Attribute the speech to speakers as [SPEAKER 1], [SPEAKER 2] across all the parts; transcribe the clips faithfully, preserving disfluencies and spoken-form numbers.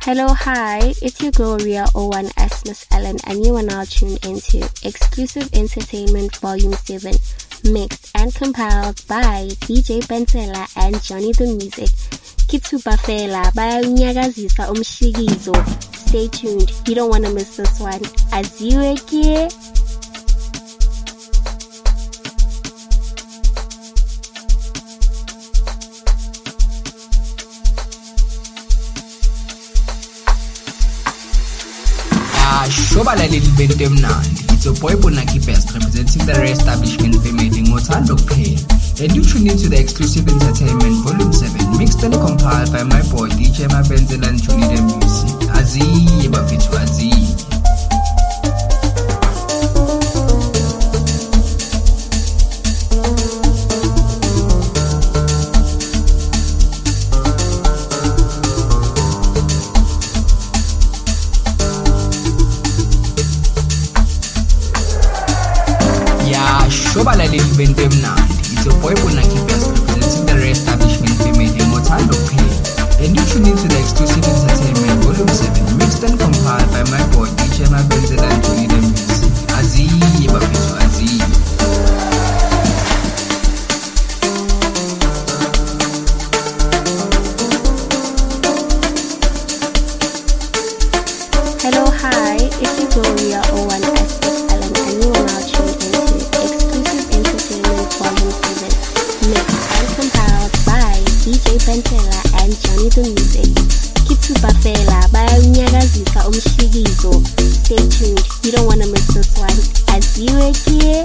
[SPEAKER 1] Hello, hi, it's your girl Ria oh one S Miss Ellen, and you are now tuned into Exclusive Entertainment Volume seven, mixed and compiled by D J Bentela and Johnny the Music. Kitsupa fela bayanyakazisa umshikizo. Stay tuned, you don't want to miss this one. Aziwe kie.
[SPEAKER 2] Shobala little bit mnandi. It's your boy Bonaki Best representing the re-establishment Femedi Ngothando Kuphela. And you tune into the Exclusive Entertainment Volume seven, mixed and compiled by my boy D J Mabenzela and Johnny the Music. Aziye bafethu aziye. Shobala little bit mnandi. It's your boy Bonaki Best representing the re-establishment Femedi Ngothando Kuphela. And you tune into the Exclusive Entertainment Volume seven, mixed and compiled by my boy D J Mabenzela and Johnny the Music. Aziye bafethu aziye.
[SPEAKER 1] Hello, hi, it's your girl Ria oh one S Miss Ellen, and you are now tuned into Exclusive Entertainment Volume seven, mixed and compiled by D J Bentela and Johnny the Music. Kitsupa fela bayanyakazisa umshikizo. Stay tuned, you don't want to miss this one. Aziwe kie.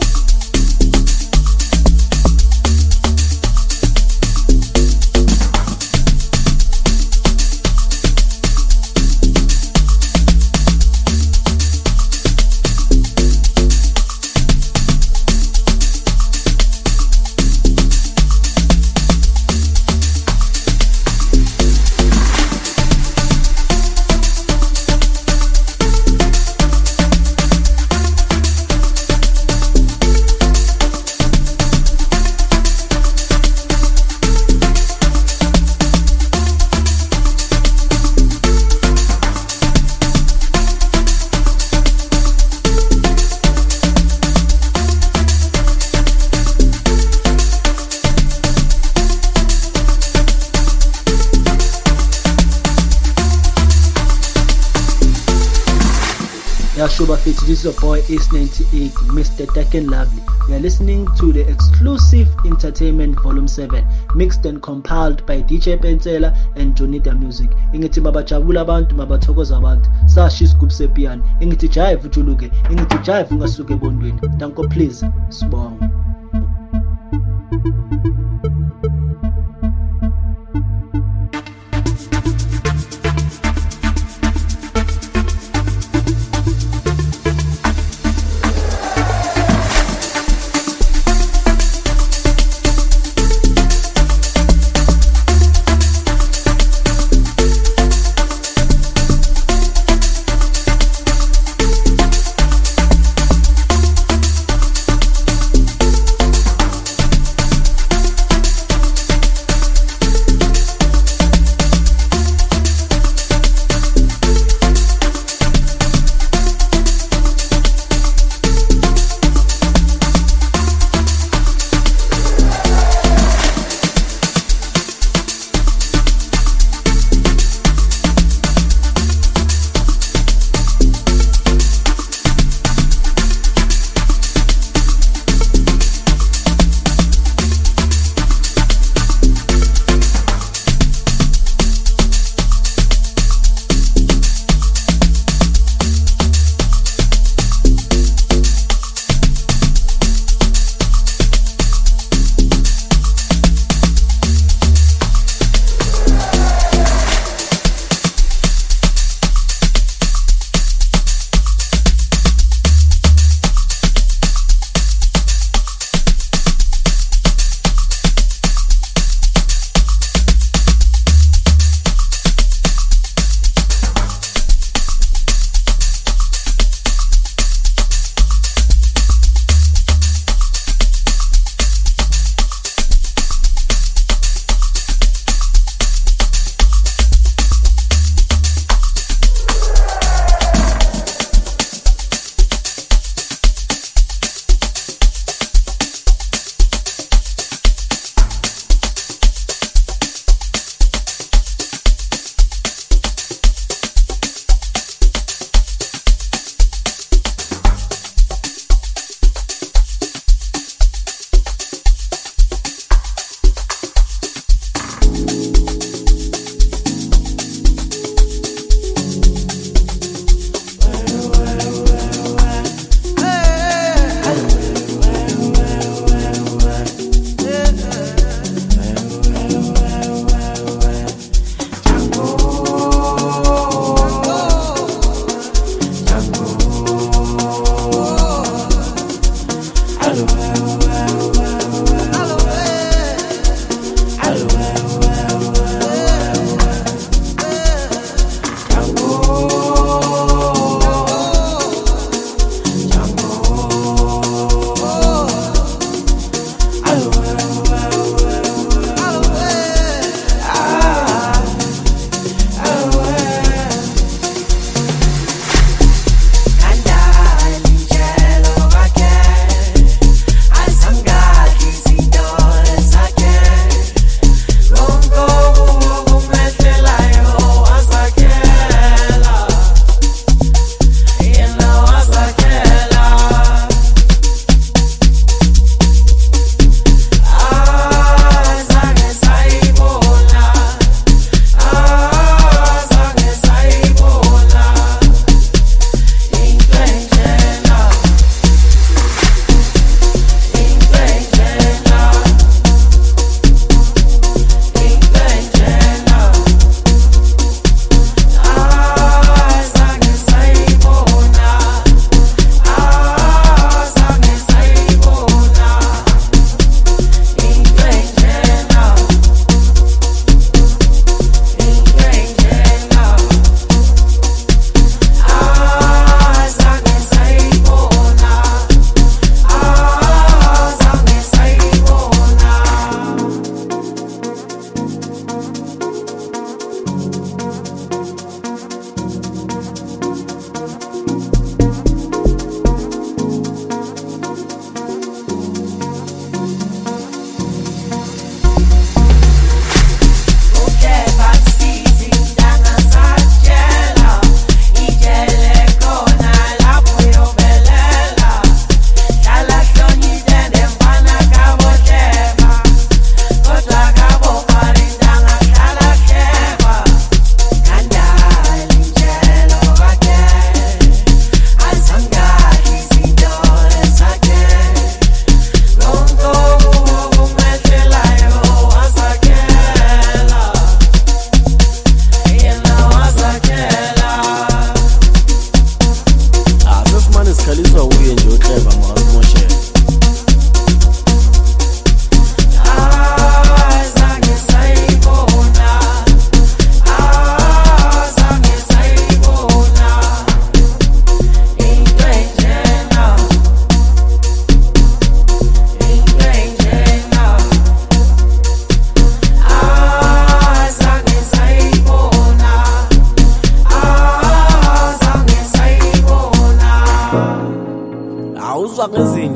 [SPEAKER 3] Shuba Fit, this is your boy Ace ninety-eight, Mister Tech and Lovely. You are listening to the Exclusive Entertainment Volume seven, mixed and compiled by D J Bentela and Johnny the Music. Ingithi babajabula abantu, babathokoza abantu. Sashi scoop sepiano. Ingithi jive ujuluke, ingithi jive ungasuke ebondweni. Danko please, sibonga.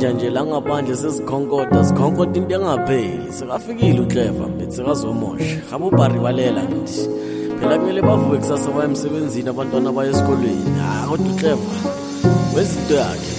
[SPEAKER 4] inja nje la ngaphandle sesikhonkoda sikhonkoda into engapheli sekafikile uClever mbethi sekazomosha habo baribalela ngithi phela kumele bavuke kusasa baye emsebenzini abantwana baye esikolweni ha kodwa uClever wezinto yakhe.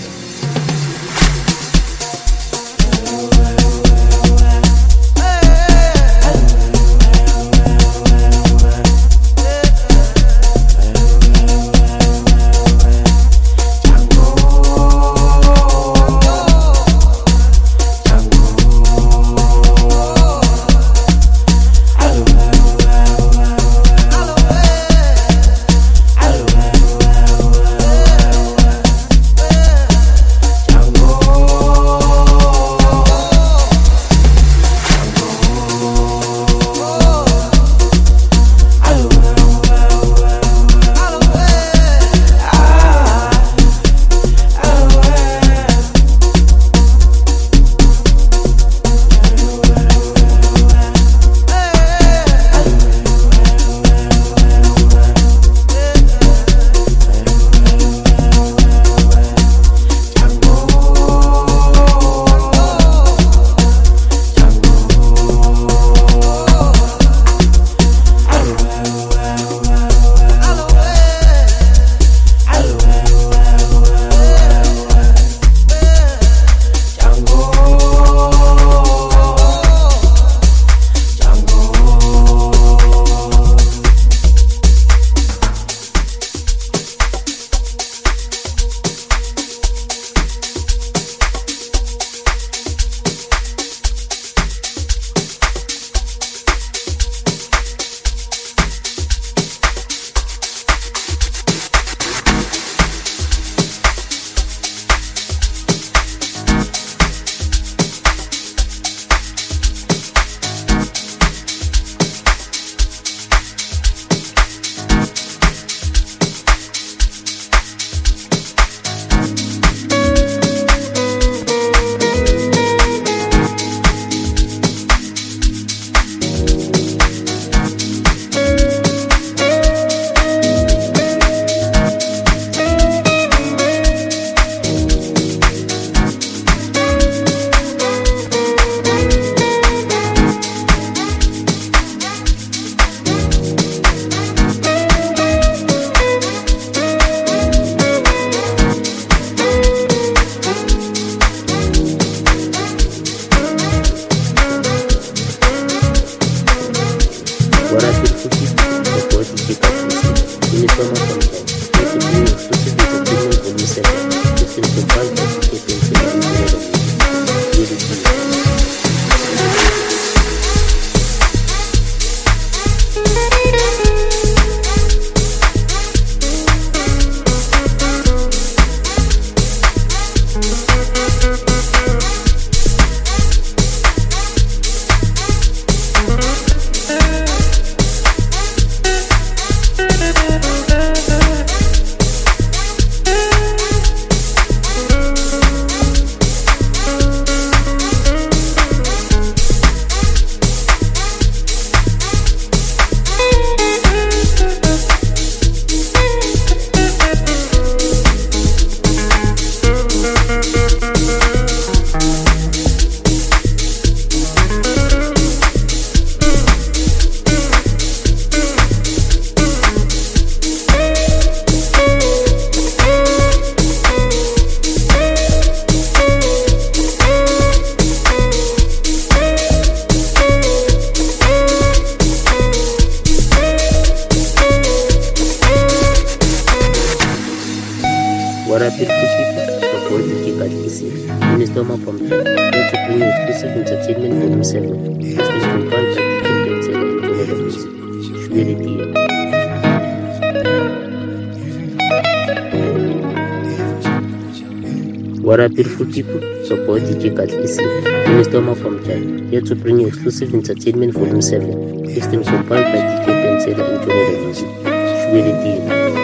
[SPEAKER 5] What up, beautiful people? Support D J Katlisi. Minister from Time, here to bring you exclusive entertainment volume seven. System compiled by D J Pensela and Johnny Music. Shweli D.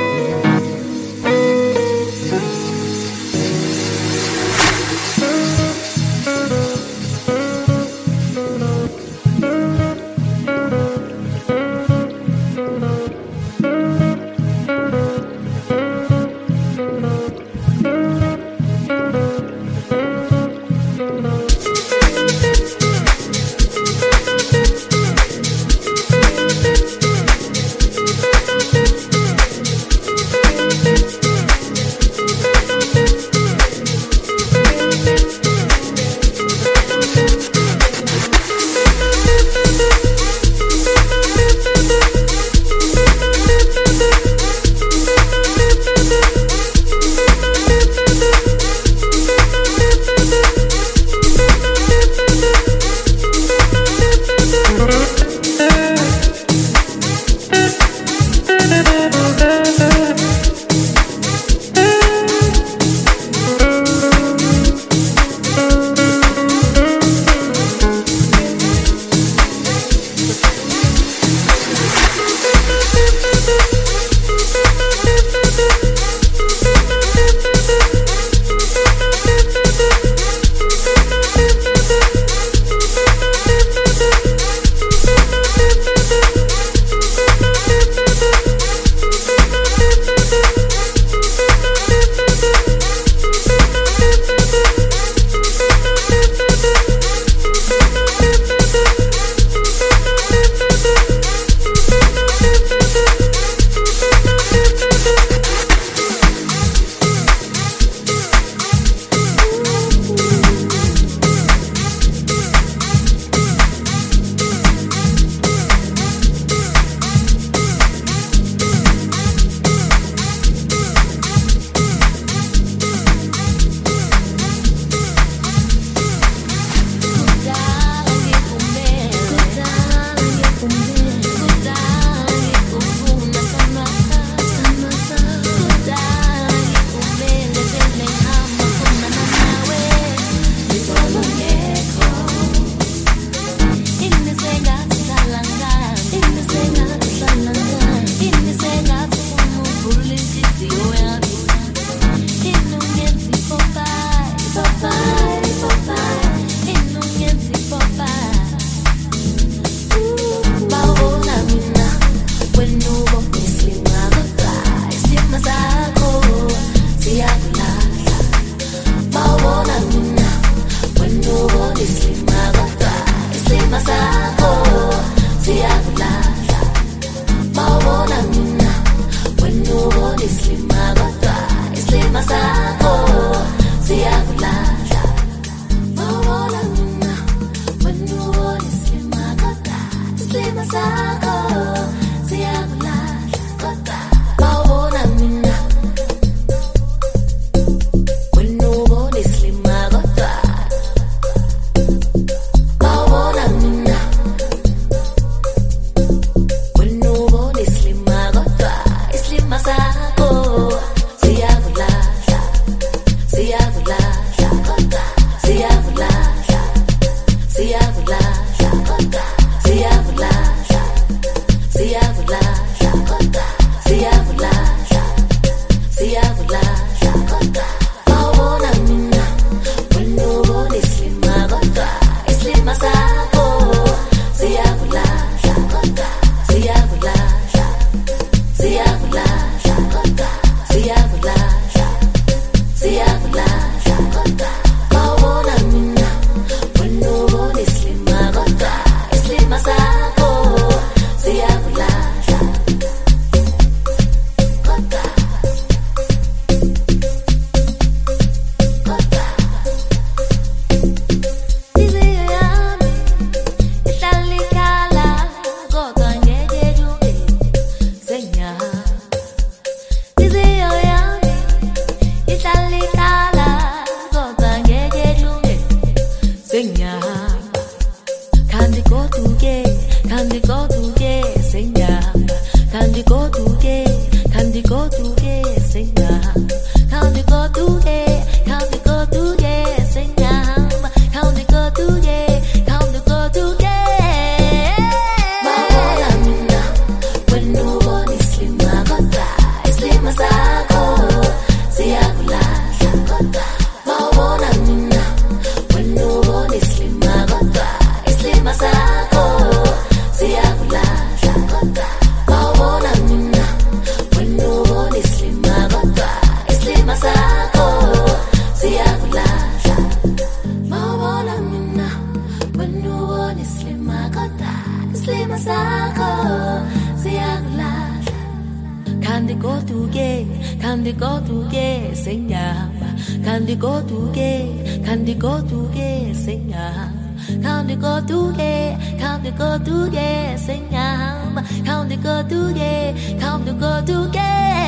[SPEAKER 6] kandi goduke senyama kandi goduke kandi goduke senyama kandi goduke kandi goduke senyama kandi goduke kandi goduke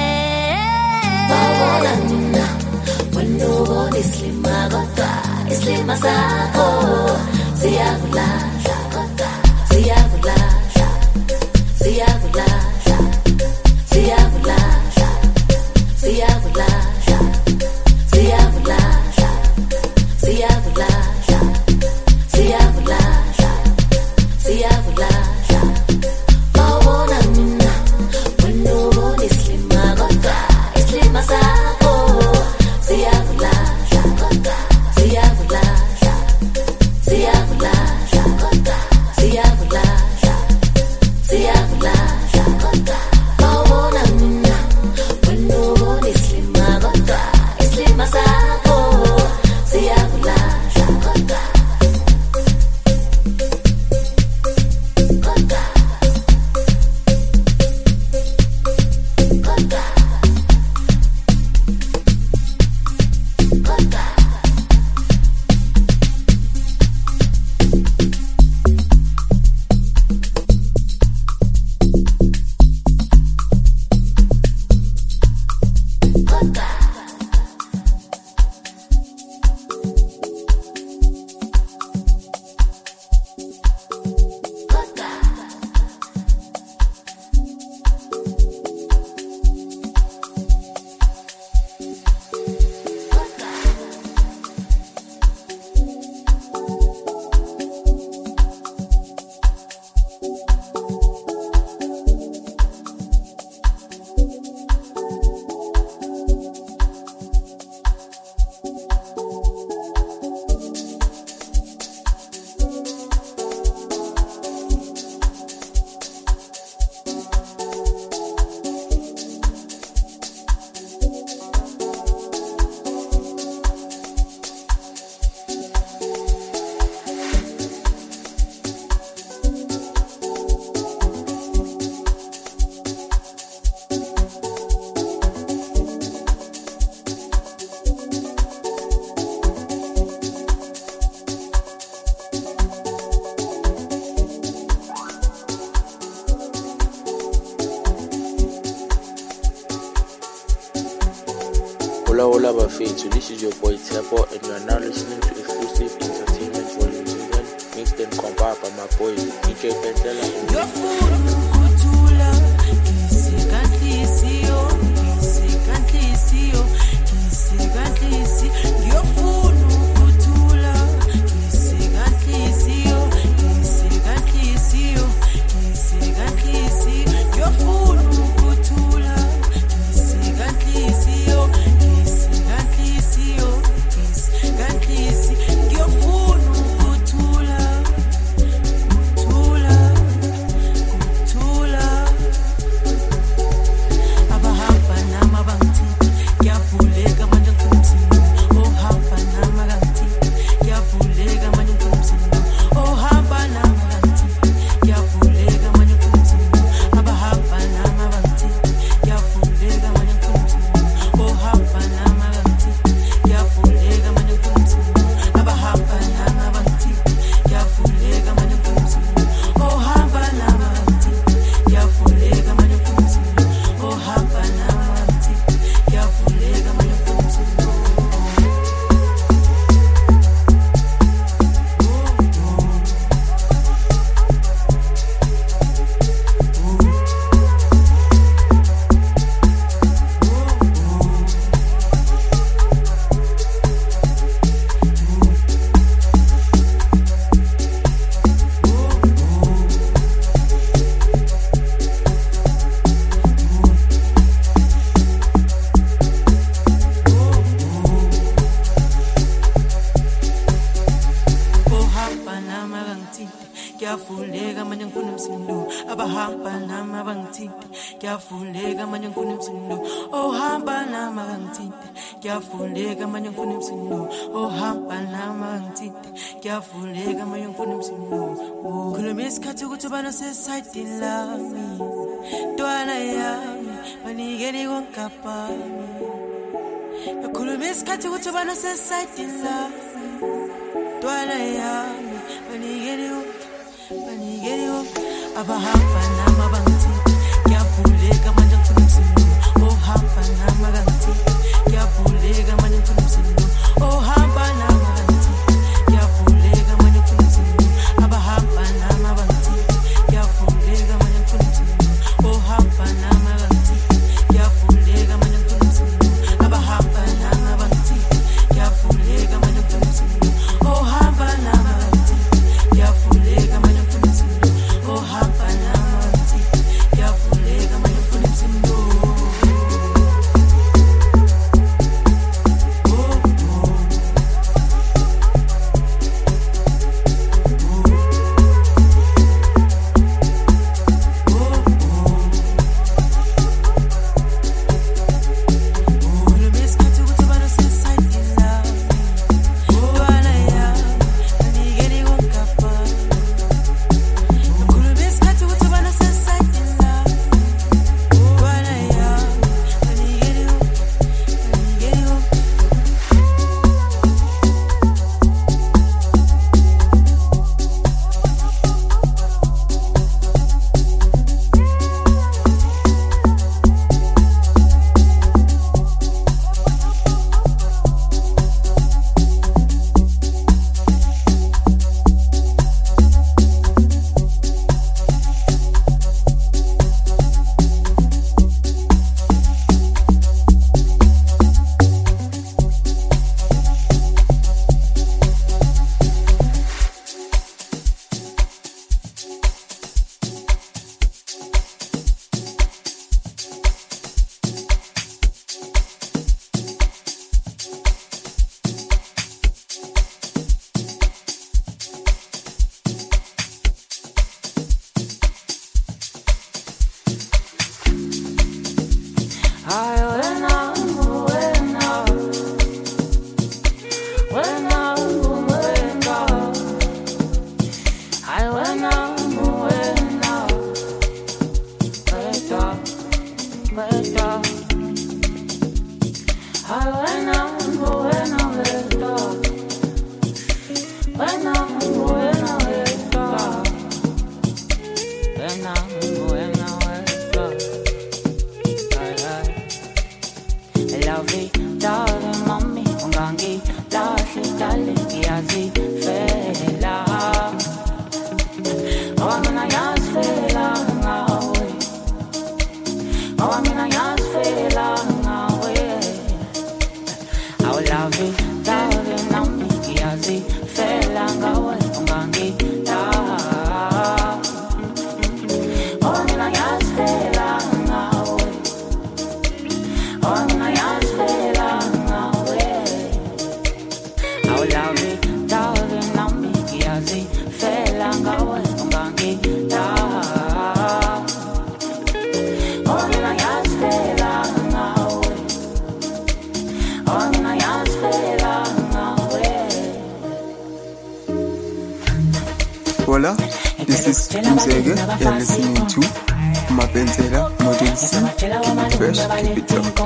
[SPEAKER 6] bawona nina wendo islima goda islima sako siyakulahla goda siyakulahla siyakulahla siyakulahla siyakulahla siyakulahla siyakulahla siyakulahla siyakulahla bawona mina wendo islima goda islima sako siyakulahla goda siyakulahla siyakulahla goda siyakulahla siyakulahla goda bawona mina wendo islima goda islima sako siyakulahla goda goda goda goda
[SPEAKER 7] Hola, hola, Bafetu. This is your boy Tepo, and you are now listening to Exclusive Entertainment Volume seven, mixed and compiled by my boy D J Pentela.
[SPEAKER 8] Kuyavuleka manje ngifuna umsindo abahamba nami abangithinte kuyavuleka manje ngifuna umsindo ohamba nami abangithinte kuyavuleka manje ngifuna umsindo ohamba nami abangithinte kuyavuleka manje ngifuna umsindo khuluma isikhathi ukuthi bana seside lami ntwana yami banike banigeni wonkapa yakhuluma isikhathi ukuthi ubani usesayidini lami ntwana yami banigeni wonke banigeni wonke abahamba nami abangithinte ngiyavuleka manje ngifuna umsindo ohamba nami akangithinte ngiyavuleka manje ngifuna umsindo ohamba nami akangithinte ngiyavuleka manje ngifuna umsindo abahamba nami abangithinte ngiyavuleka manje ngifuna umsindo ohamba nami akangithinte ngiyavuleka manje ngifuna umsindo abahamba nami abangithinte ngiyavuleka manje ngifuna umsindo ohamba nami akangithinte ngiyavuleka manje ngifuna umsindo ohamba nami akangithinte ngiyavuleka manje ngifuna umsindo.
[SPEAKER 9] Hola, this is Umzege. You're listening to Mapenzela Modern C. Keep it fresh, keep it up.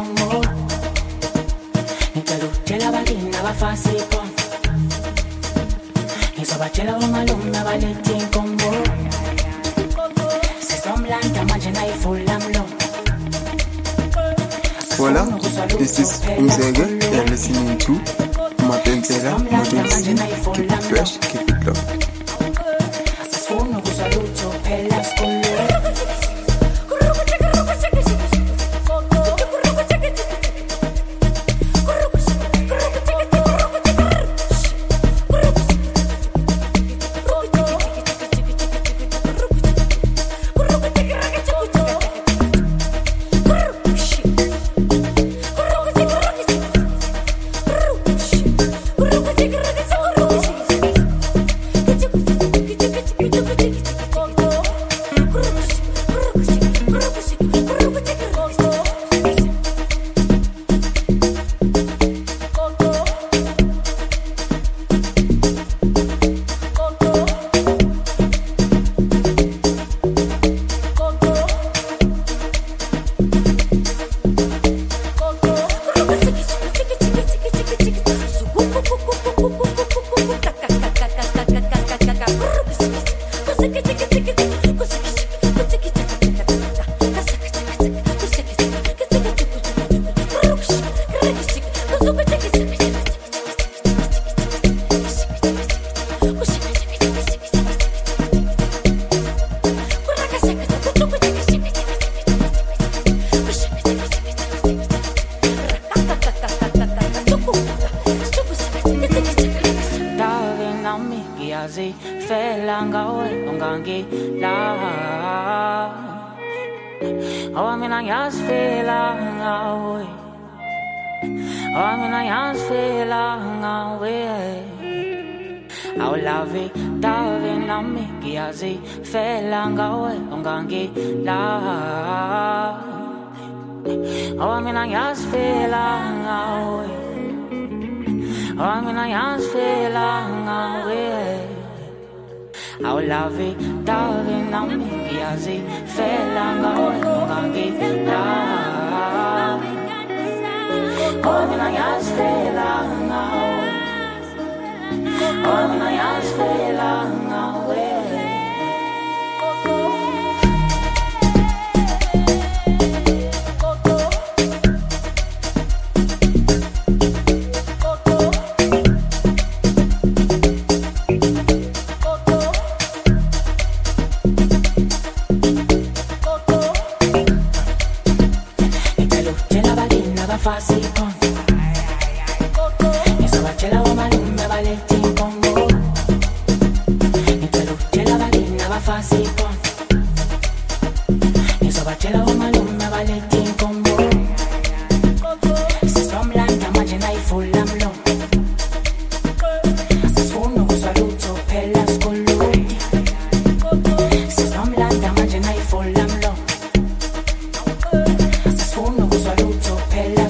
[SPEAKER 9] Hola, this is Umzege. You're listening to Mapenzela Modern C. Keep it fresh, keep it up.
[SPEAKER 10] fela ngawe ungangilahla oh mina ngiyazifela ngawe oh mina ngiyazifela ngawe awulavi davi nami ngiyazifela ngawe ungangilahla oh mina ngiyazifela ngawe oh mina ngiyazifela ngawe awulavi davi nami ngiyazifela ngawe ungangilahla oh mina ngiyazifela ngawe oh mina ngiyazifela ngawe Fácil con eso va chela o malume vale tin combo Nitelo chela valina va fácil con eso va chela o malume vale tin combo Si som lanta magina I full am low Si suono saluto per la scolluti Si som lanta magina I full am low Si suono saluto per la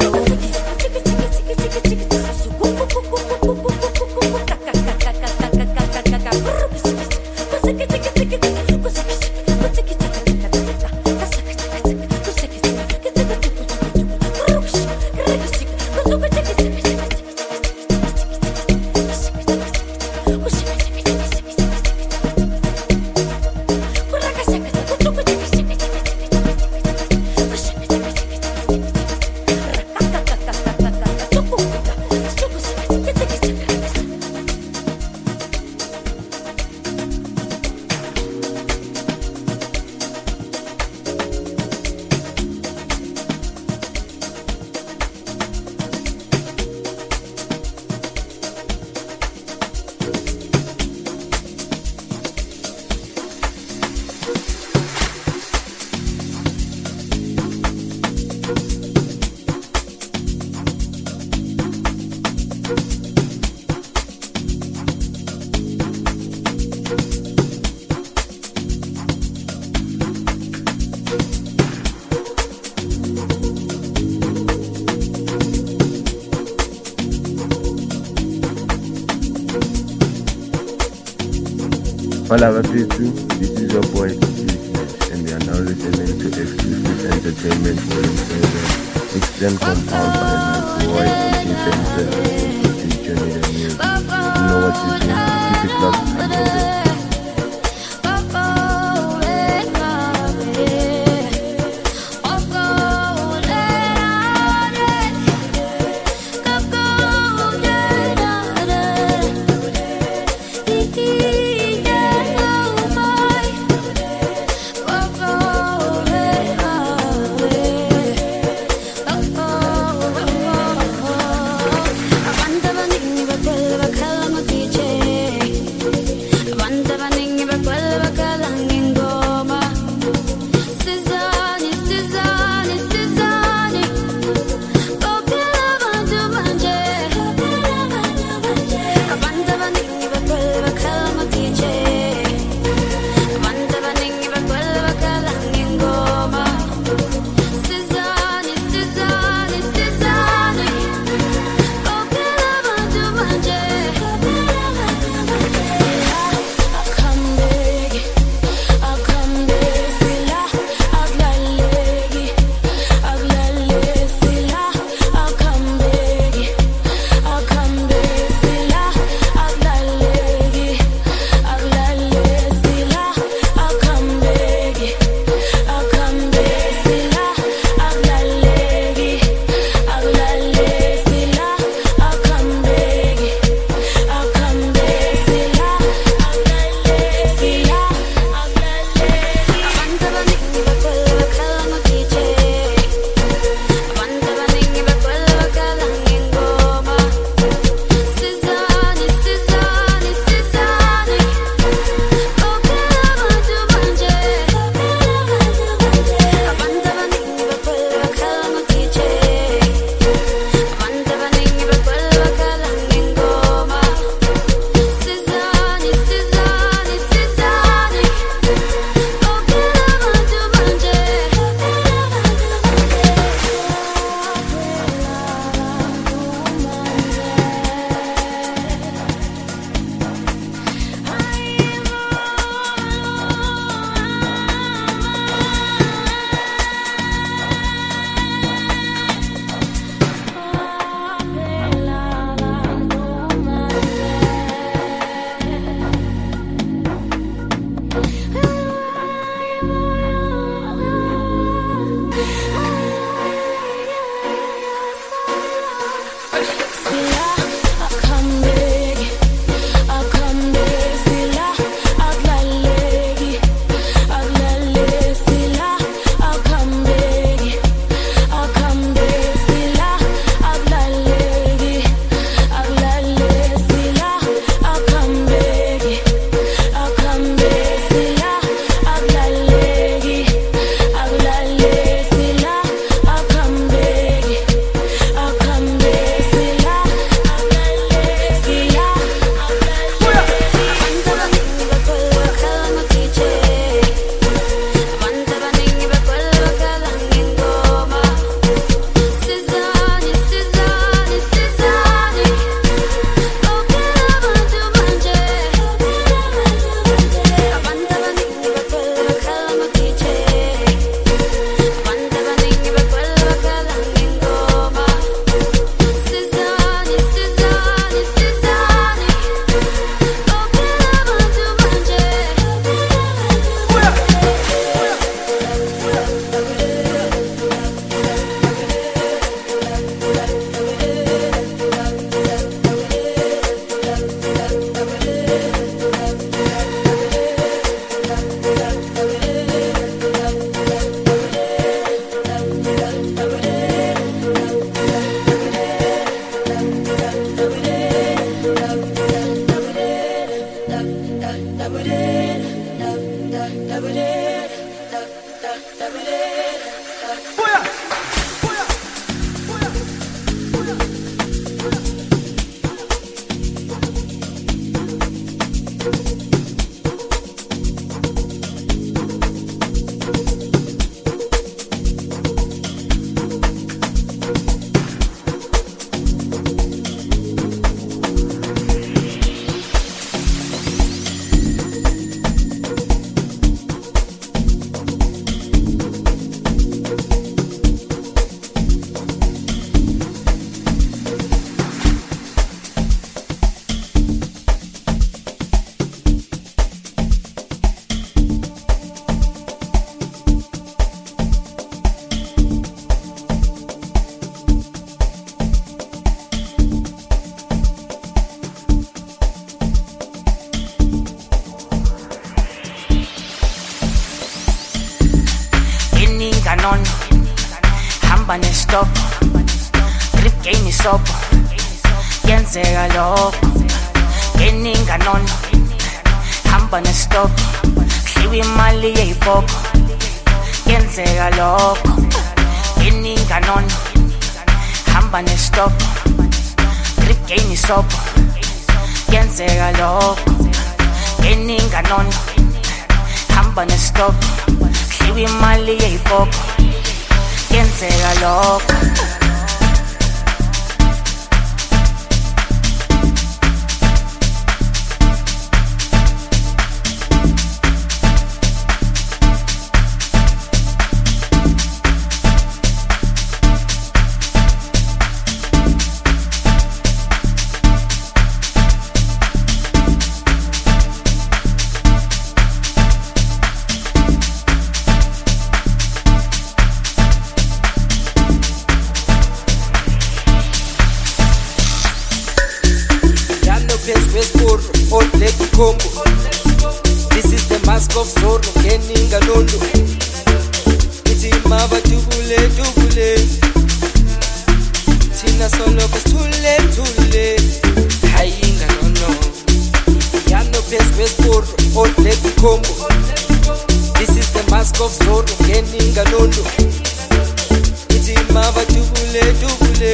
[SPEAKER 11] Hola, Bapetsu. This is your boy, D J Flash, and we are now listening to Exclusive Entertainment Volume seven, mixed and compiled by my boy, D J Pencil, and Johnny the Music. You know what to do. Keep it locked and love it.
[SPEAKER 12] Banda bandini batel bakala mo D J
[SPEAKER 10] hamba nestop drip game isobho yenzeka lokho eninga nono hamba nestop hliwa imali yeyibhokho yenzeka lokho eninga nono hamba nestop drip game isobho yenzeka lokho eninga nono hamba nestop hliwa imali yeyibhokho yenzeka lokho
[SPEAKER 12] This is the mask of Zorro, Keninga Nondo. Iti mava tubule tubule, Tina solo kes tule tule, Hayinga nono. Yano pes pes por old lady combo. This is the mask of Zorro, Keninga Nondo. Iti mava tubule tubule,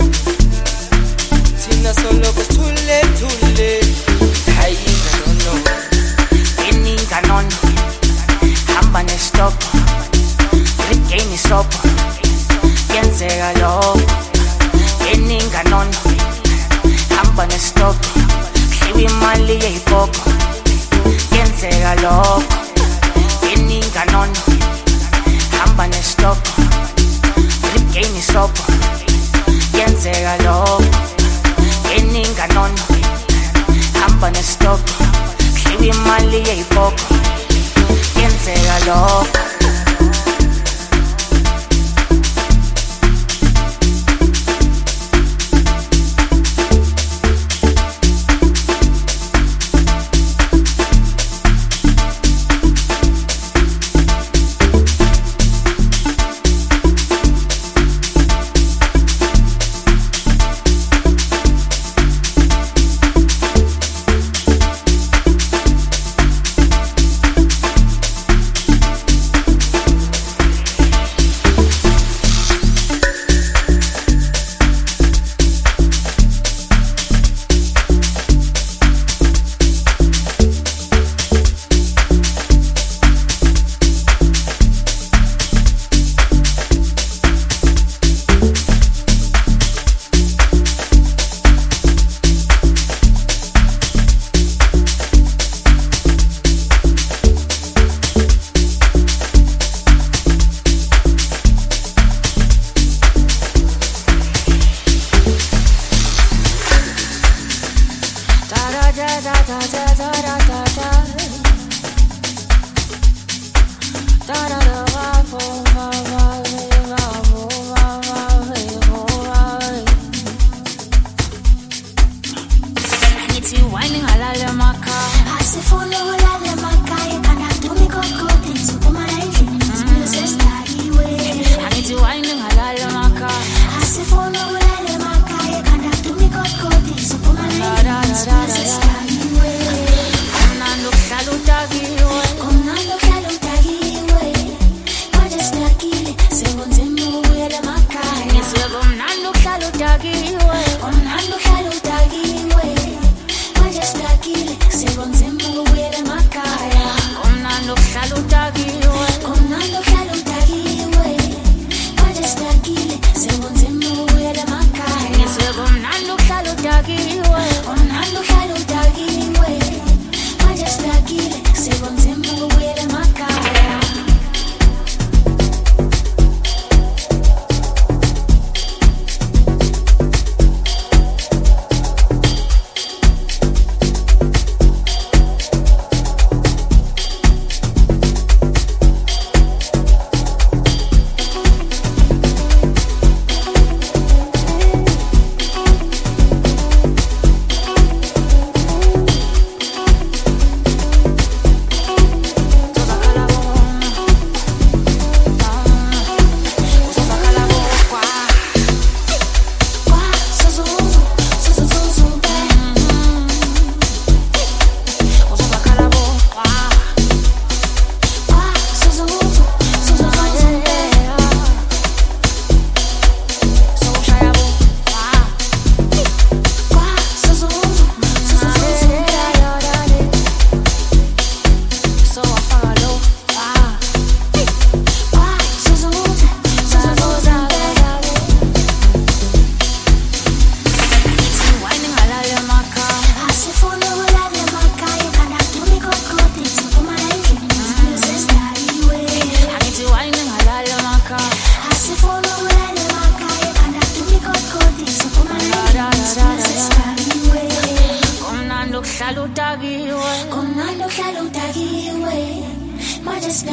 [SPEAKER 12] Tina solo kes tule tule. Hayinga nono,
[SPEAKER 10] eninga nono, hamba nestop, drip game isobho, yenzeka lokho, eninga nono, hamba nestop, hliwa imali yeyibhokho, yenzeka lokho, eninga nono, hamba nestop, drip game isobho, yenzeka lokho, eninga nono. Hamba nestop hliwa imali yeyibhokho yenzeka lokho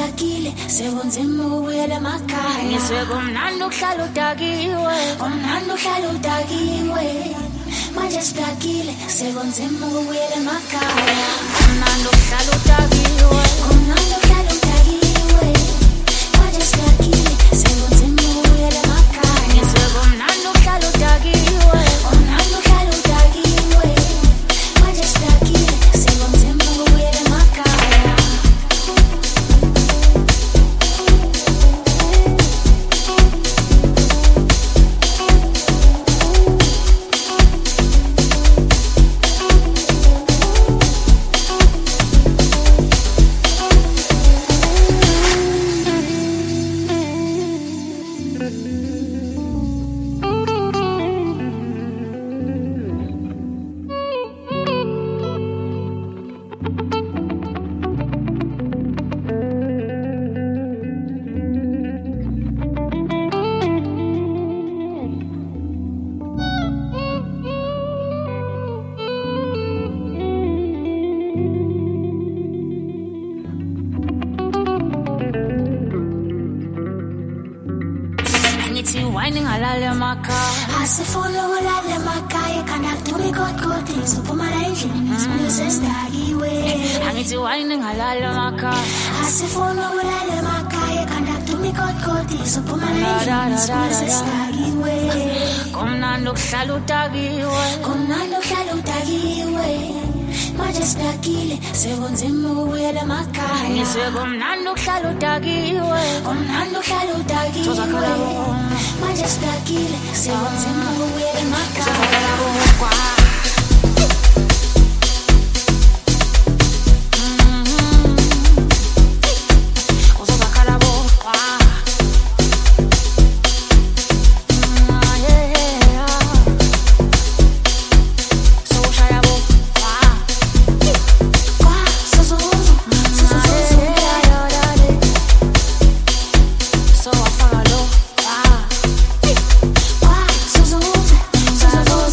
[SPEAKER 6] stuckile sekunzima ukubuyela emakhaya ngizwe kumnandi ukuhlala udakiwe kumnandi ukuhlala udakiwe manje stuckile sekunzima ukubuyela emakhaya kumnandi ukuhlala udakiwe kumnandi ukuhlala udakiwe manje stuckile sekunzima ukubuyela emakhaya ngizwe kumnandi ukuhlala udakiwe kumnandi ukuhlala udakiwe manje stuckile sekunzima ukubuyela emakhaya. Asifuna ukulala emakhaya kana kudumi kodwa izophuma la endlini isibuye sesidakiwe angithi wine ngalala emakhaya asifuna ukulala emakhaya kana kudumi kodwa izophuma la endlini isibuye sesidakiwe kumnandi ukuhlala udakiwe kumnandi ukuhlala udakiwe manje sidakile sekunzima ukubuyela emakhaya ngizwe kumnandi ukuhlala udakiwe kumnandi ukuhlala udakiwe manje sidakile sekunzima ukubuyela emakhaya. So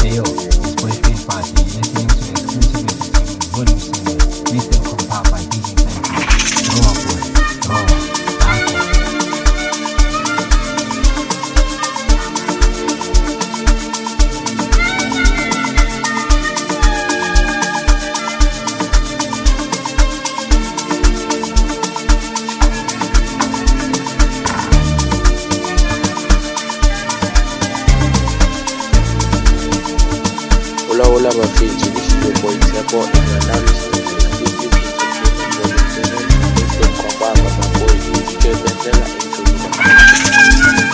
[SPEAKER 2] Hey yo, it's boy Faith Party. You're listening to Exclusive Entertainment Volume seven, mixed and compiled by D J Plenty. Roll up, boy. Roll up.
[SPEAKER 7] Hola Bafeji, this is your boy Tebo and you're now listening to Exclusive Entertainment Volume seven, mixed and compiled by my boy D J Benzela and Johnny.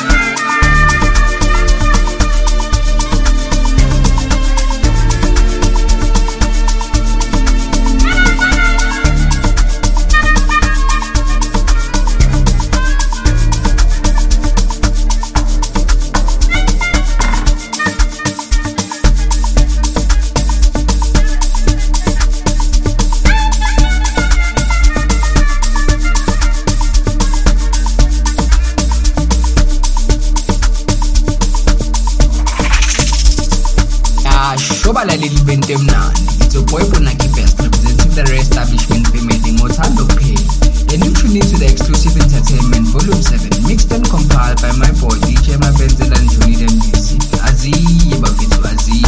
[SPEAKER 2] Shobalaleli bento emnandi. It's your boy Bonaki Best representing the re-establishment payment in Mothando Pay. And you tune into the Exclusive Entertainment Volume seven, mixed and compiled by my boy D J Mabenzela and Johnny the Music. Azi, Bafitu Azi.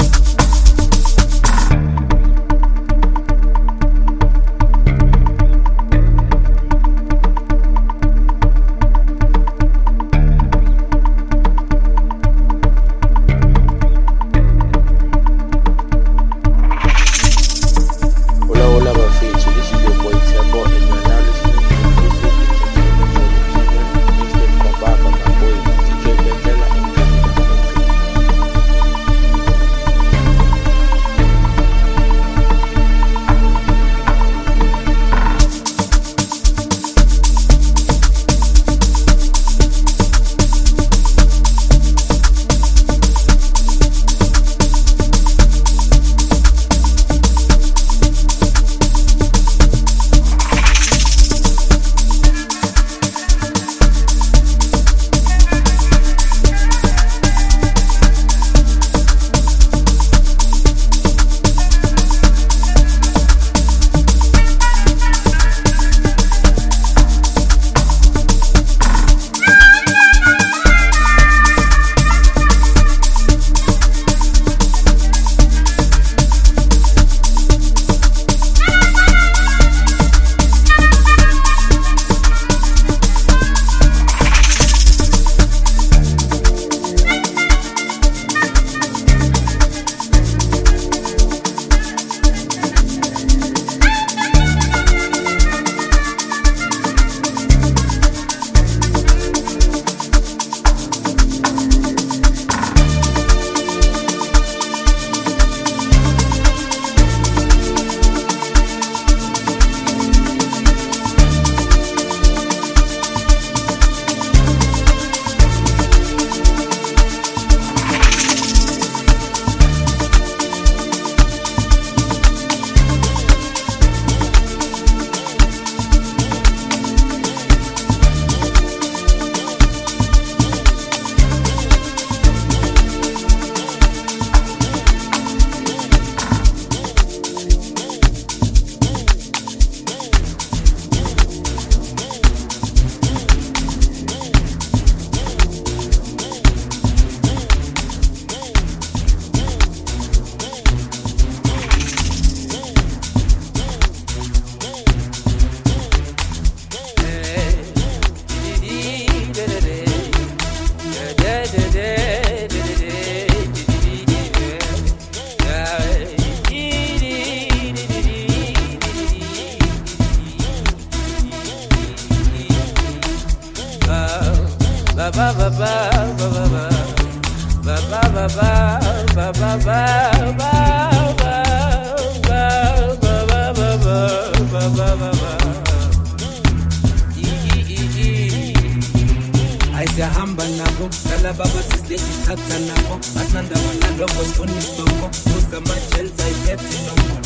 [SPEAKER 13] Ayahamba nabo salaba basisle ithatha nabo asanda wana lobo sifundisoko usama chenza iphethe nombo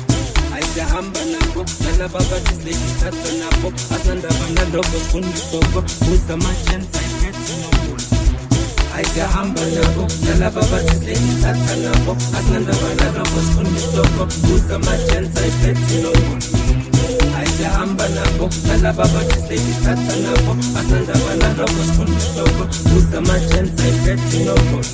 [SPEAKER 13] Ayahamba nabo salaba basisle ithatha nabo asanda wana lobo sifundisoko usama chenza iphethe nombo ayisihamba nabo nalaba bathisithatha nabo asinandaba nalokho sifuna isitoko buza amajensi ayiphethe inombolo ayisihamba nabo nalaba bathisithatha nabo asinandaba nalokho sifuna isitoko buza amajensi ayiphethe inombolo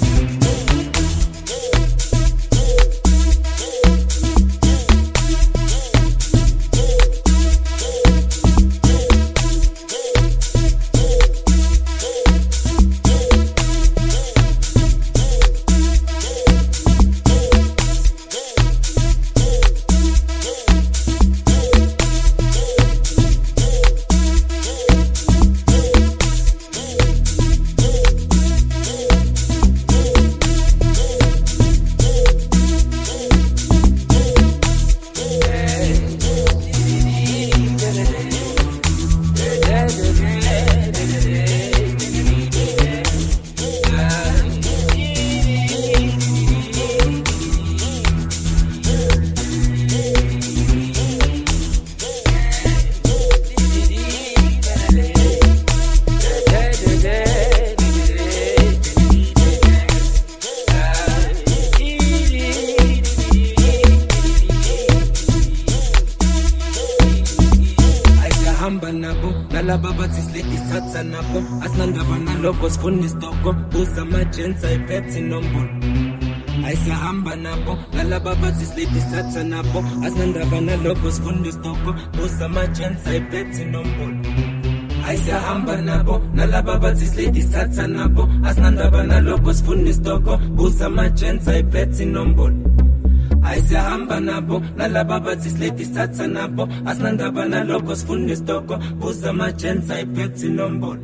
[SPEAKER 13] sifuna isitoko buza amajensi ayiphethe inombolo ayisihamba nabo nalaba bathisithatha nabo asinandaba nalokho sifuna isitoko buza amajensi ayiphethe inombolo ayisihamba nabo nalaba bathisithatha nabo asinandaba nalokho sifuna isitoko buza amajensi ayiphethe inombolo ayisihamba nabo nalaba bathisithatha nabo asinandaba nalokho sifuna isitoko buza amajensi ayiphethe inombolo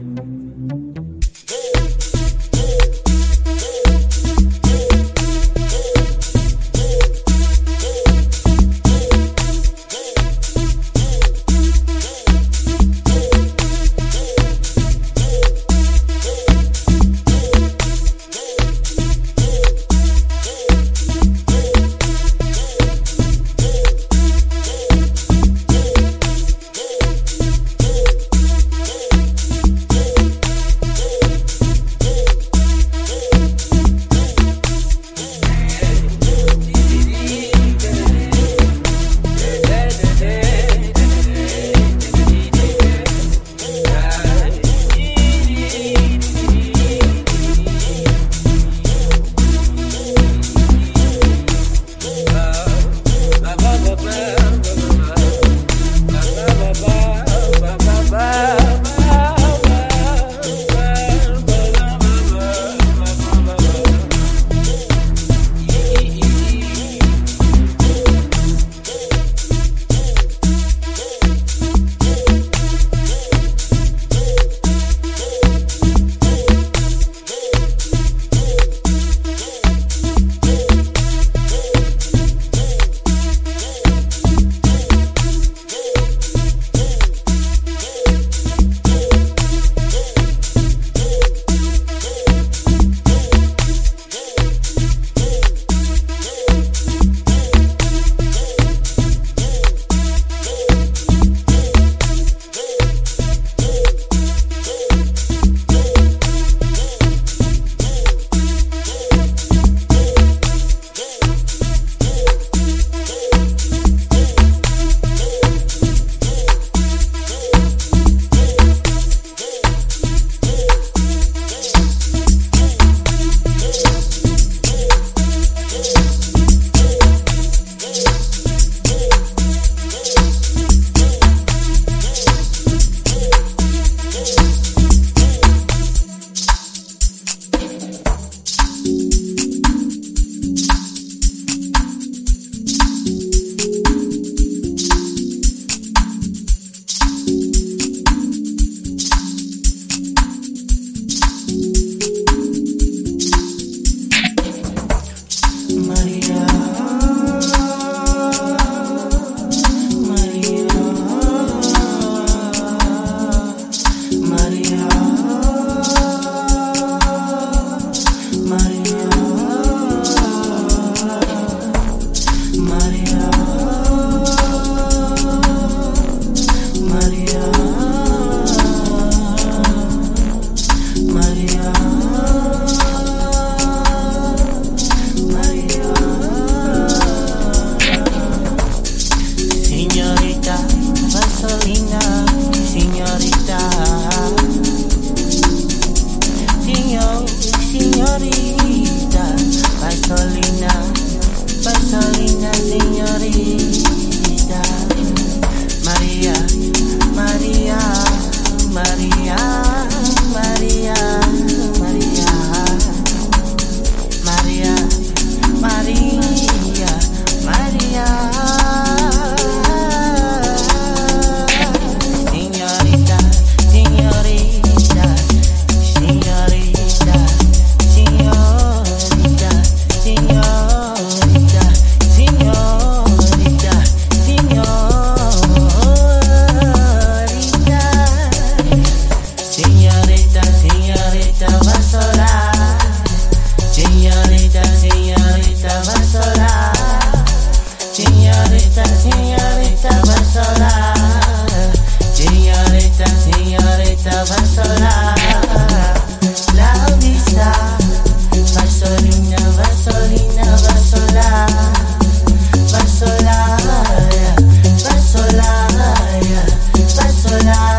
[SPEAKER 14] sola. Señorita, señorita, va sola. La vista, va solina, va solina, va sola. Va sola, va sola, va sola.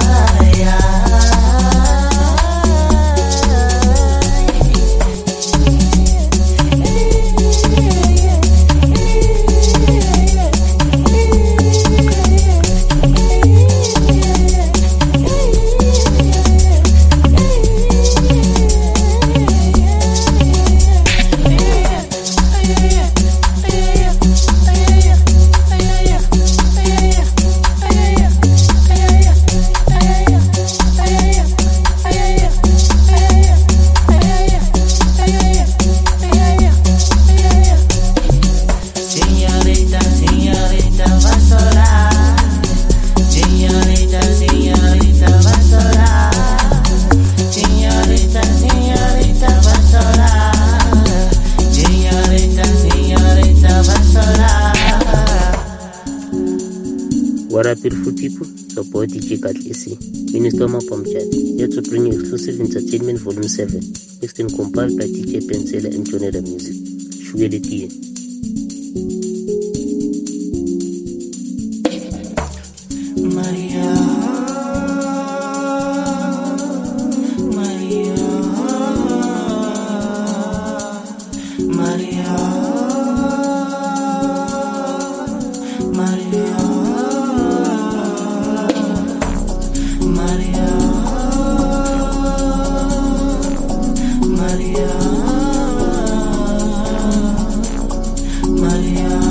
[SPEAKER 5] What up, beautiful people? Support D J Katlisi, Minister Mapamchat, here to bring you exclusive entertainment volume seven, mixed and compiled by D J Pensela and Joneda Music. Shugelitie.
[SPEAKER 14] Maria, Maria, Maria, Maria. Maria, Maria.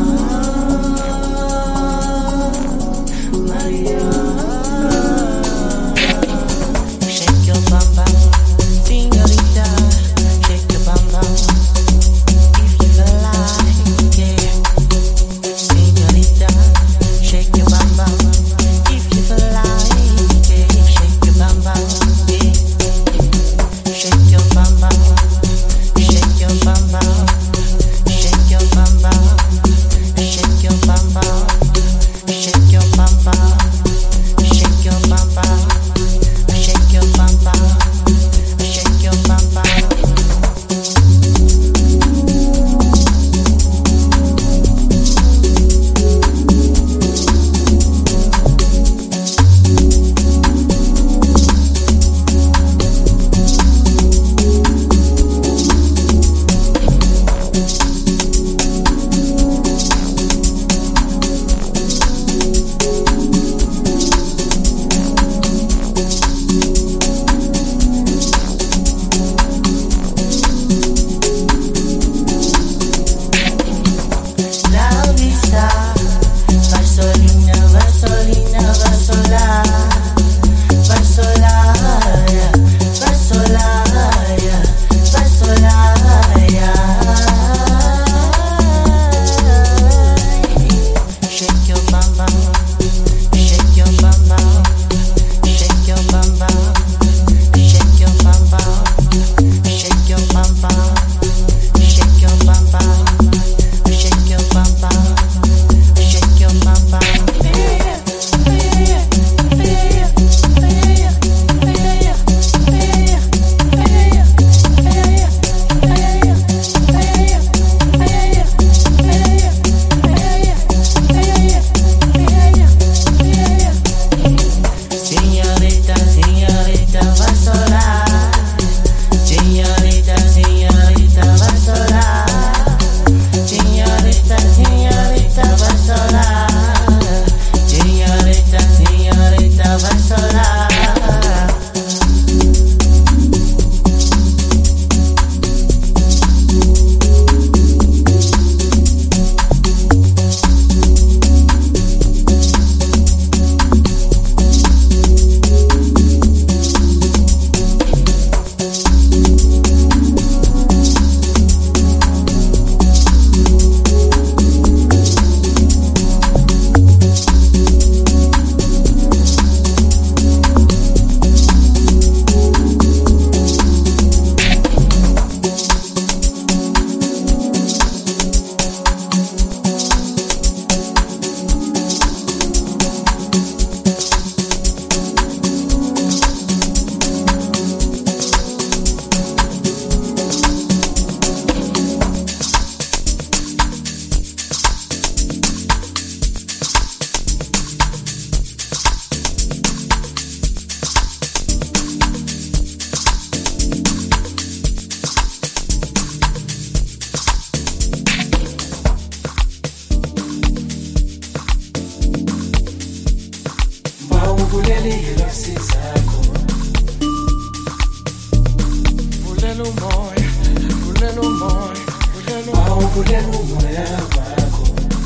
[SPEAKER 14] umoya wakho,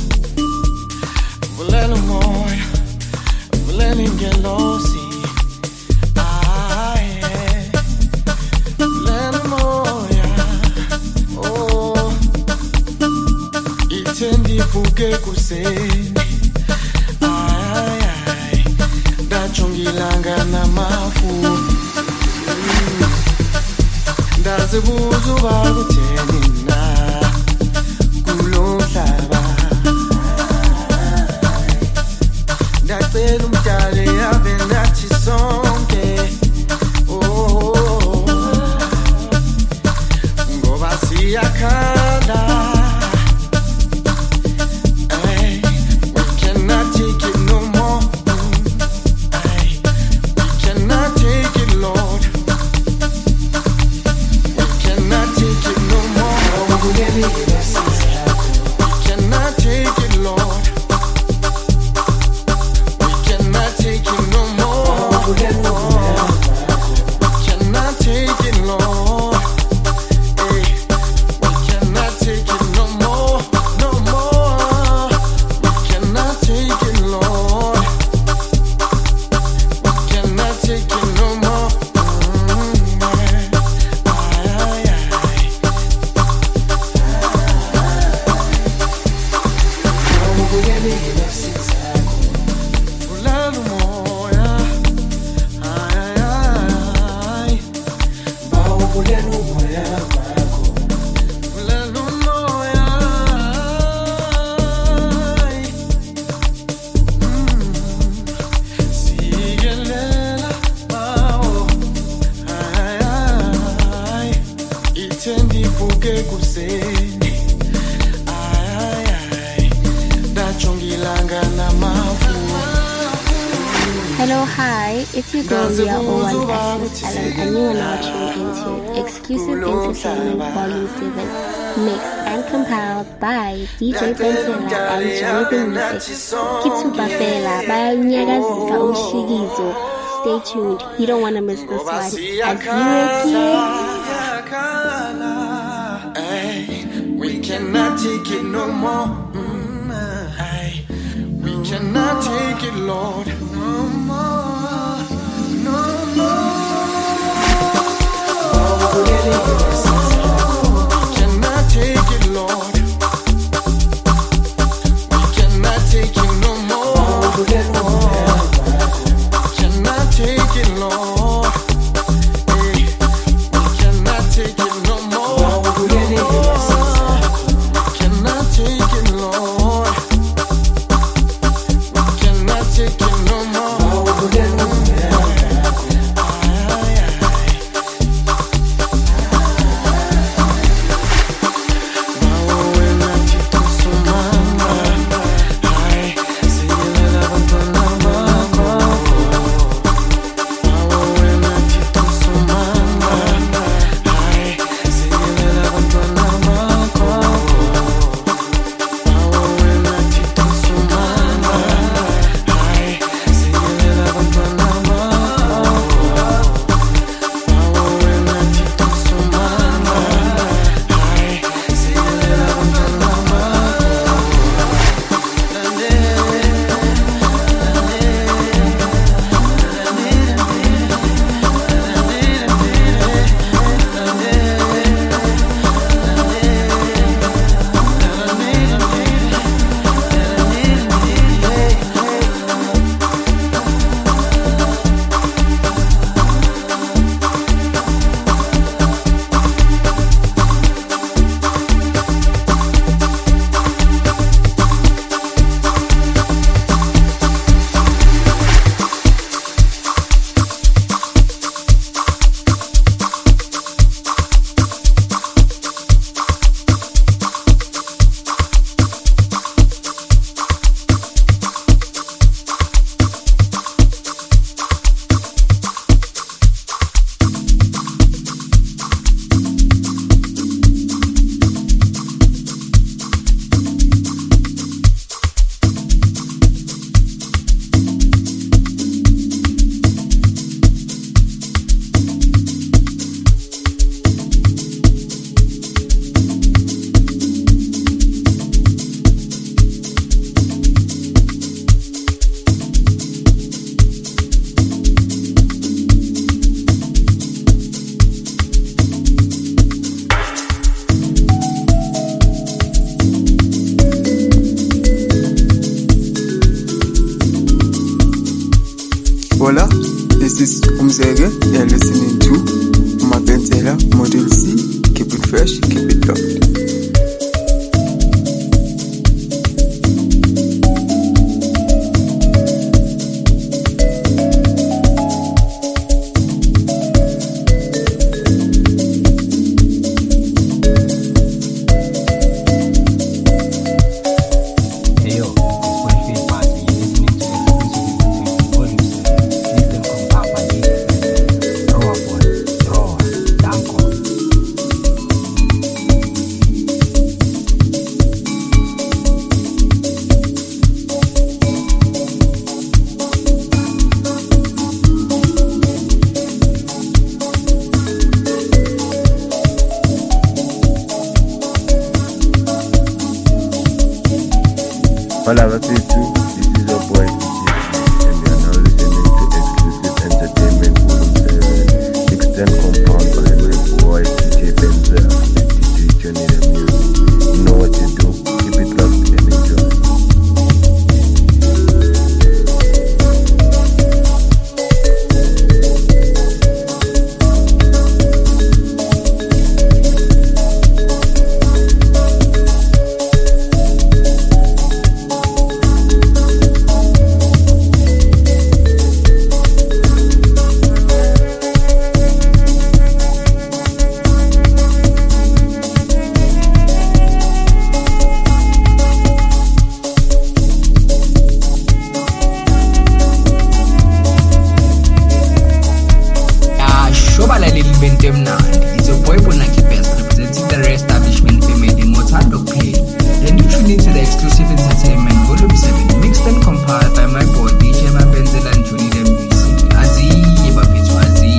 [SPEAKER 14] vulela umoya, vulela ingelosi. Ndivuke kuseni, ay ay, ndajongilanga namafu, ndazibuza uba kutheni na kulo mhlaba, ndacela umdali ave nathi sonke, oh, ngoba siyakhanda.
[SPEAKER 1] Hello, hi, it's your girl Ria oh one Access Alan, and you are now tuned into Exclusive Entertainment Volume seven, mixed and compiled by D J Benzela and Jonathan Music. Kitsuba Fela, bayanyakazisa umshikizo. Stay tuned, you don't want to miss this one. As you
[SPEAKER 14] again, we cannot take it no more. Mm, aye. We cannot take it, Lord. No more, no more. We cannot take it, Lord. We cannot take it no more. We cannot take it, Lord. Hey, we cannot take it no more. We cannot take it, Lord. We cannot take it no more.
[SPEAKER 9] This is Umzege. You're listening to Mapenzela Model C. Keep it fresh, keep it locked.
[SPEAKER 11] Hola, what's it do? This is your boy D J, and we are now listening to Exclusive Entertainment Volume seven, mixed and compiled by my boy D J Benzel and D J Johnny the Music. You know what to do, keep it locked and enjoy.
[SPEAKER 2] It's your boy Bonaki Best representing the re-establishment family Motando Play. And you tune into the Exclusive Entertainment Volume seven, mixed and compiled by my boy D J Mapenzela and Johnny the Music. Azi, Babitu Azi.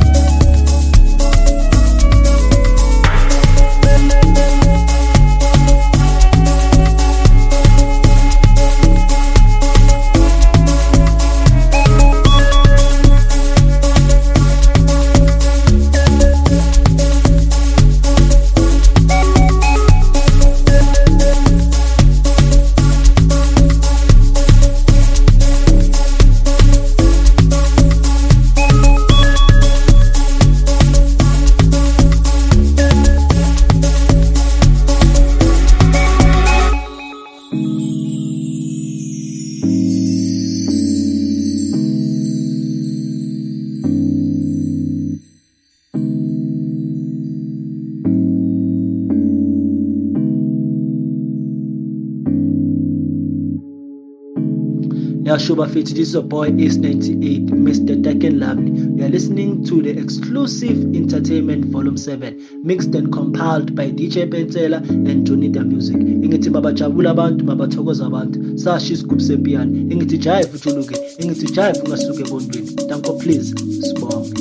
[SPEAKER 3] Yeah, Shuba Fit, this is your boy Ace ninety-eight, Mister Tekken Lovely. You are listening to the Exclusive Entertainment Volume seven, mixed and compiled by D J Benzela and Johnny the Music. Ingithi babajabula abantu, babathokoza abantu. Sashi scoop sepiano. Ingithi jive ujuluke, ingithi jive ungasuke ebondweni. Danko please, sibonge.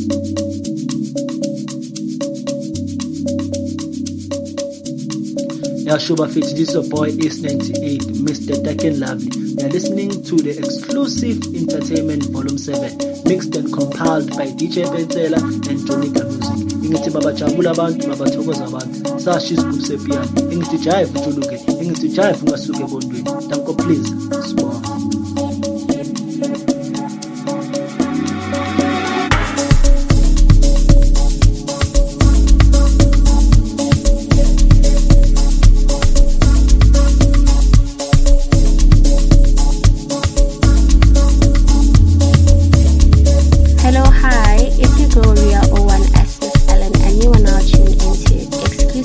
[SPEAKER 3] Yeah, Shuba Fit, this is your boy Ace ninety-eight, Mister Tekken Lovely. You are listening to the Exclusive Entertainment Volume seven, mixed and compiled by D J Benzela and Johnny the Music. Ingithi babajabula abantu, babathokoza abantu. Sashi scoop sepiano. Ingithi jive ujuluke, ingithi jive ungasuke ebondweni. Danko please, sibonge.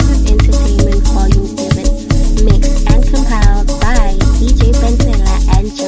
[SPEAKER 1] Volume seven, mixed and compiled by D J Benzela and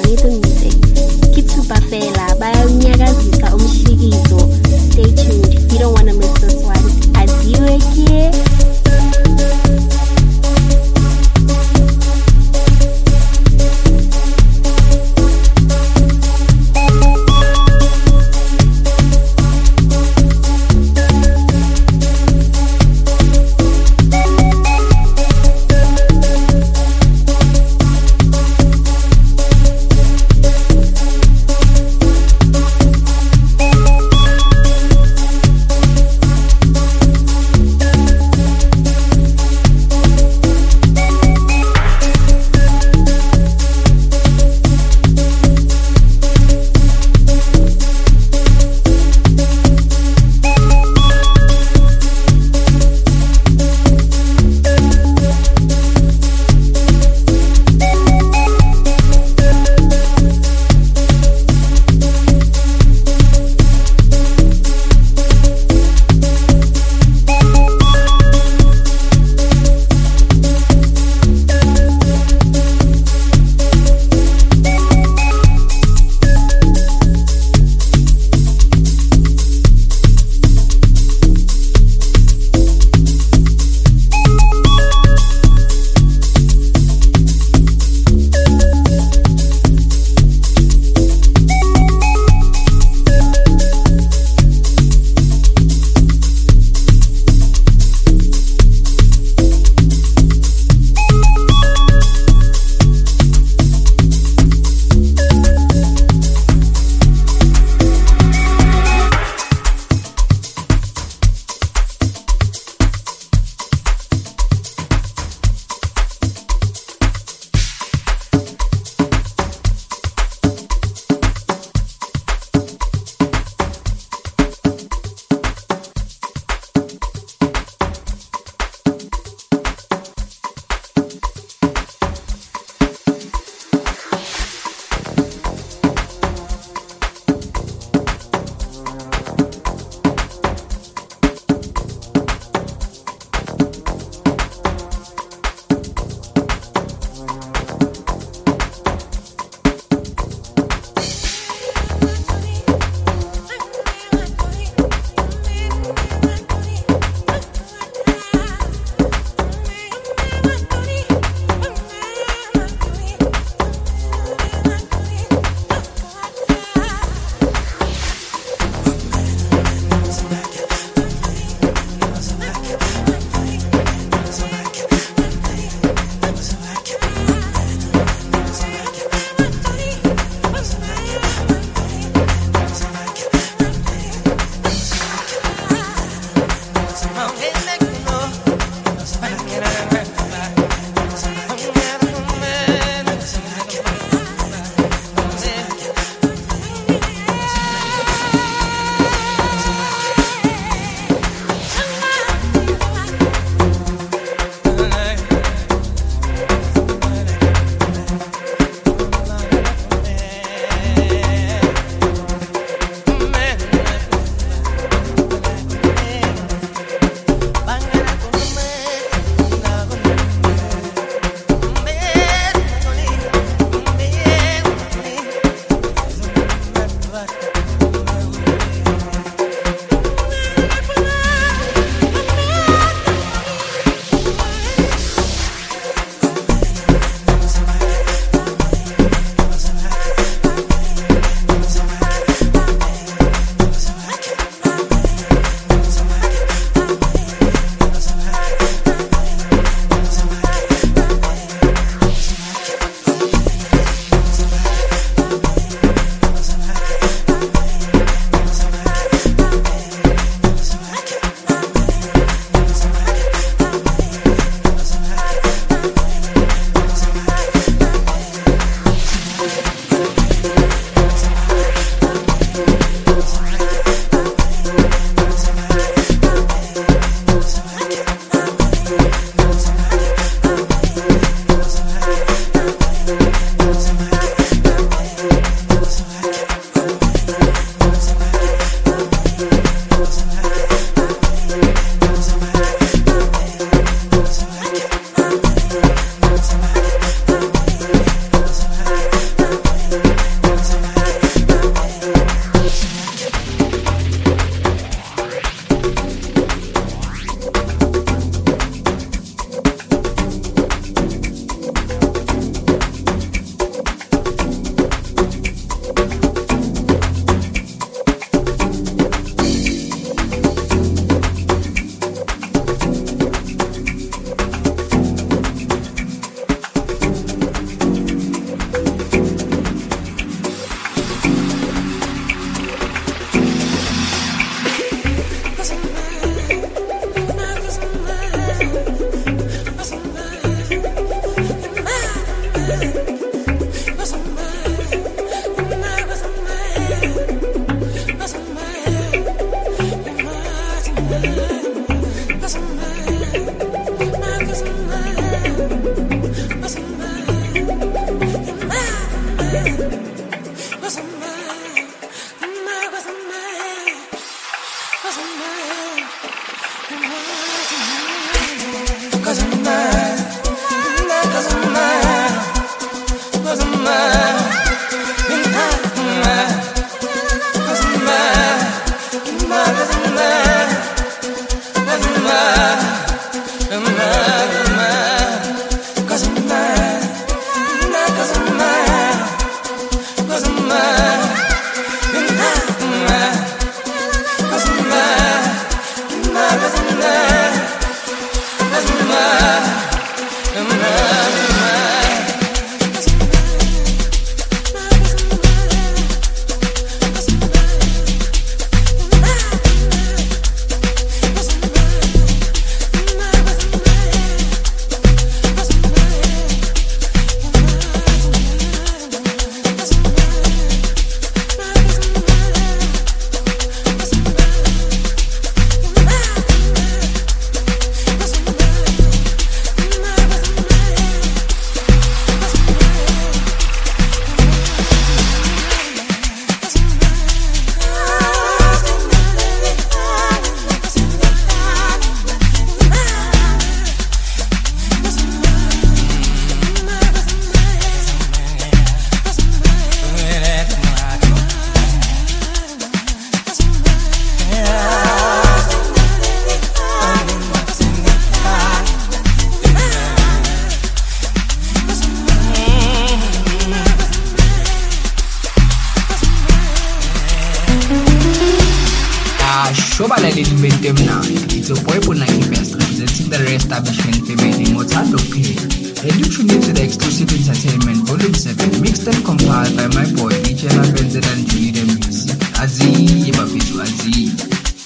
[SPEAKER 2] It's a boy Bonaki Best representing the re-establishment family Motando Pay. And you tune into the exclusive entertainment volume seven, mixed and compiled by my boy D J Benzel and Julie the Music. Azi, Yebapitu Azi.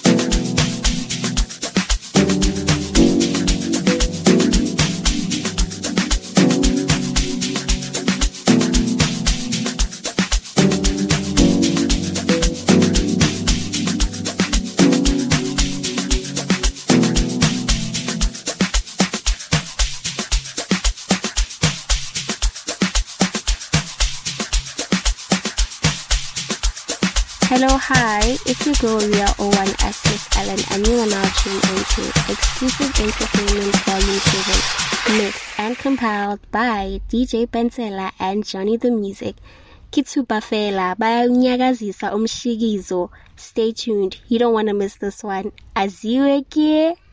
[SPEAKER 1] Hello, hi, it's your girl Ria oh one Access Alan, and you are now tuned into Exclusive Entertainment Volume seven, mixed and compiled by D J Benzela and Johnny the Music. Kitsuba fela bayanyakazisa umshikizo. Stay tuned, you don't want to miss this one. Aziwe kie.